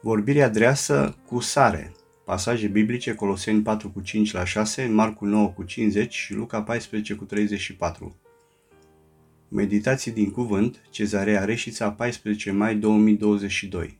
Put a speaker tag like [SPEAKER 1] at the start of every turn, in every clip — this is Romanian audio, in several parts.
[SPEAKER 1] Vorbirea dreasă cu sare. Pasaje biblice: Coloseni 4:5-6, Marcu 9:50 și Luca 14:34. Meditații din cuvânt, Cezarea Reșița, 14 mai 2022.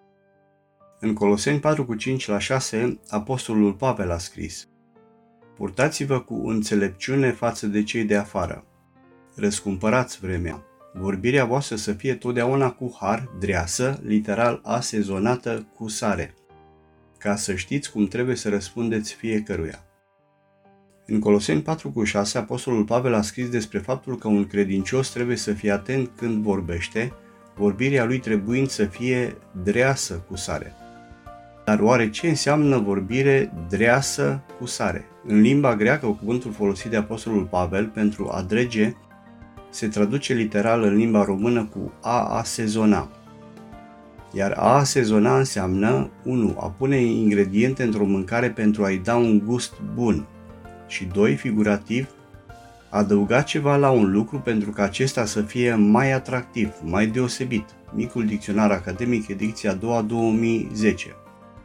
[SPEAKER 1] În Coloseni 4:5-6, apostolul Pavel a scris: Purtați-vă cu înțelepciune față de cei de afară. Răscumpărați vremea. Vorbirea voastră să fie totdeauna cu har, dreasă, literal asezonată cu sare, ca să știți cum trebuie să răspundeți fiecăruia. În Coloseni 4:6, apostolul Pavel a scris despre faptul că un credincios trebuie să fie atent când vorbește, vorbirea lui trebuind să fie dreasă cu sare. Dar oare ce înseamnă vorbire dreasă cu sare? În limba greacă, cuvântul folosit de apostolul Pavel pentru a drege se traduce literal în limba română cu a asezona. Iar a asezona înseamnă 1. A pune ingrediente într-o mâncare pentru a-i da un gust bun și 2. Figurativ, adăuga ceva la un lucru pentru ca acesta să fie mai atractiv, mai deosebit. Micul dicționar academic, ediția 2, 2010.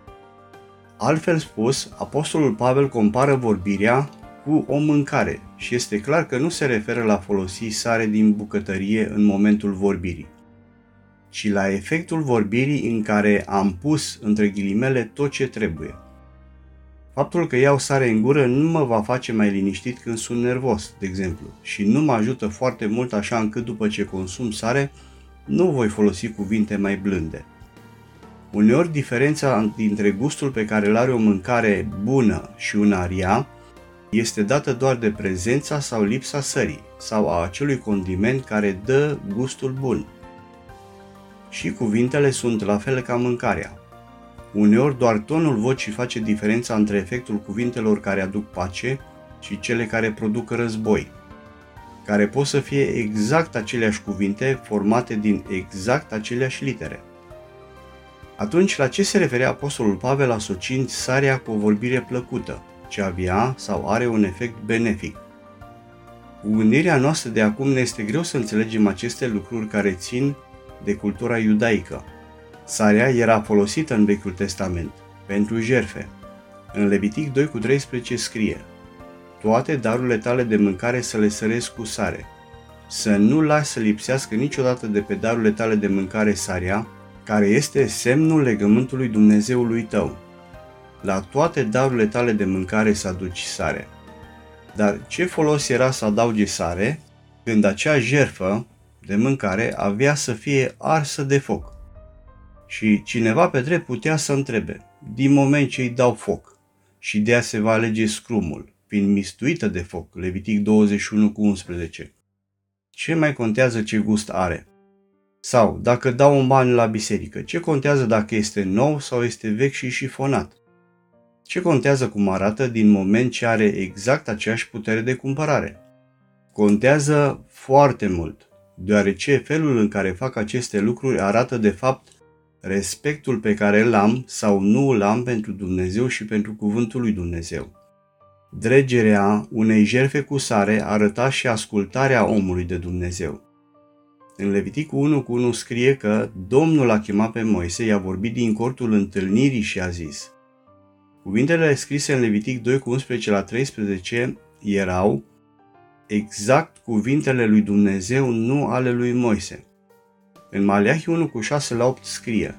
[SPEAKER 1] Altfel spus, apostolul Pavel compară vorbirea cu o mâncare și este clar că nu se referă la folosi sare din bucătărie în momentul vorbirii, ci la efectul vorbirii în care am pus între ghilimele tot ce trebuie. Faptul că iau sare în gură nu mă va face mai liniștit când sunt nervos, de exemplu, și nu mă ajută foarte mult așa încât după ce consum sare nu voi folosi cuvinte mai blânde. Uneori diferența dintre gustul pe care îl are o mâncare bună și una rea este dată doar de prezența sau lipsa sării sau a acelui condiment care dă gustul bun. Și cuvintele sunt la fel ca mâncarea. Uneori doar tonul vocii face diferența între efectul cuvintelor care aduc pace și cele care produc război, care pot să fie exact aceleași cuvinte formate din exact aceleași litere. Atunci, la ce se referea apostolul Pavel asociind sarea cu o vorbire plăcută, ce avea sau are un efect benefic? Cu gândirea noastră de acum ne este greu să înțelegem aceste lucruri care țin de cultura iudaică. Sarea era folosită în Vechiul Testament pentru jertfe. În Levitic 2:13 scrie: Toate darurile tale de mâncare să le sărezi cu sare. Să nu lași să lipsească niciodată de pe darurile tale de mâncare sarea, care este semnul legământului Dumnezeului tău. La toate darurile tale de mâncare să aduci sare. Dar ce folos era să adaugi sare când acea jertfă de mâncare avea să fie arsă de foc? Și cineva pe drept putea să întrebe: din moment ce îi dau foc și de ea se va alege scrumul, fiind mistuită de foc, Levitic 21:11, ce mai contează ce gust are? Sau, dacă dau un ban la biserică, ce contează dacă este nou sau este vechi și șifonat? Ce contează cum arată din moment ce are exact aceeași putere de cumpărare? Contează foarte mult, deoarece felul în care fac aceste lucruri arată de fapt respectul pe care îl am sau nu îl am pentru Dumnezeu și pentru cuvântul lui Dumnezeu. Dregerea unei jertfe cu sare arăta și ascultarea omului de Dumnezeu. În Leviticul 1:1 scrie că Domnul a chemat pe Moise, i-a vorbit din cortul întâlnirii și a zis. Cuvintele scrise în Levitic 2:11-13 erau exact cuvintele lui Dumnezeu, nu ale lui Moise. În Maleahi 1:6-8 scrie: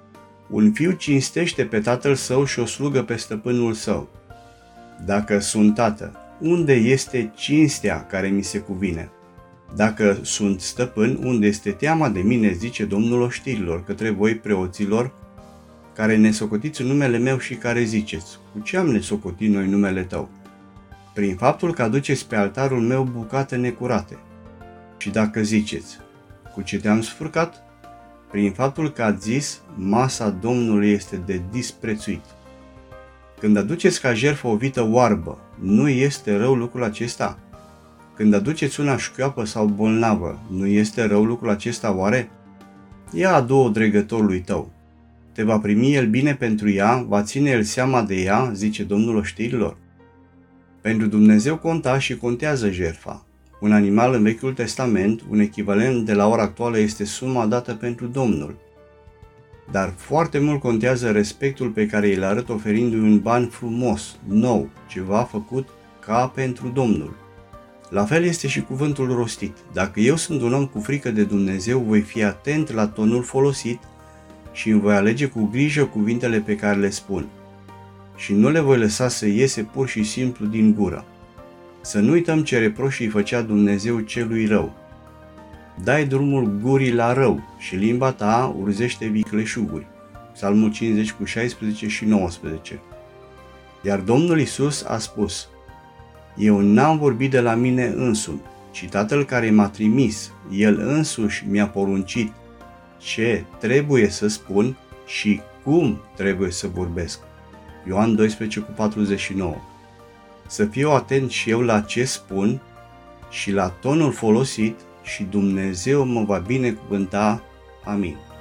[SPEAKER 1] Un fiu cinstește pe tatăl său și o slugă pe stăpânul său. Dacă sunt tată, unde este cinstea care mi se cuvine? Dacă sunt stăpân, unde este teama de mine, zice Domnul oștirilor, către voi preoților, care ne socotiți în numele meu și care ziceți: cu ce am nesocotit noi numele tău? Prin faptul că aduceți pe altarul meu bucate necurate. Și dacă ziceți: cu ce te-am sfurcat? Prin faptul că ați zis: masa Domnului este de disprețuit. Când aduceți ca jertfă o vită oarbă, nu este rău lucrul acesta? Când aduceți una șchioapă sau bolnavă, nu este rău lucrul acesta oare? Ia adu-o dregătorului tău. Te va primi el bine pentru ea, va ține el seama de ea, zice Domnul oștirilor. Pentru Dumnezeu conta și contează jertfa. Un animal în Vechiul Testament, un echivalent de la ora actuală, este suma dată pentru Domnul. Dar foarte mult contează respectul pe care îl arăt oferindu-i un ban frumos, nou, ceva făcut ca pentru Domnul. La fel este și cuvântul rostit. Dacă eu sunt un om cu frică de Dumnezeu, voi fi atent la tonul folosit și îmi voi alege cu grijă cuvintele pe care le spun. Și nu le voi lăsa să iese pur și simplu din gură. Să nu uităm ce reproș îi făcea Dumnezeu celui rău. Dai drumul gurii la rău și limba ta urzește vicleșuguri. Psalmul 50 cu 16 și 19. Iar Domnul Iisus a spus: eu n-am vorbit de la mine însumi, ci Tatăl care m-a trimis, El însuși mi-a poruncit ce trebuie să spun și cum trebuie să vorbesc. Ioan 12 cu 49. Să fiu atent și eu la ce spun și la tonul folosit și Dumnezeu mă va binecuvânta. Amin.